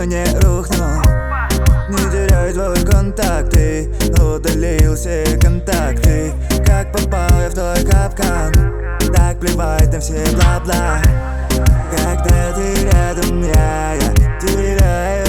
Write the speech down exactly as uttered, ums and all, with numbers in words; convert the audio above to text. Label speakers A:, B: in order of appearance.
A: не рухнул. Не теряй твой контакт, ты удалил все контакты. Как попал я в твой капкан, так плевать на все бла-бла. Когда ты рядом, я, я теряю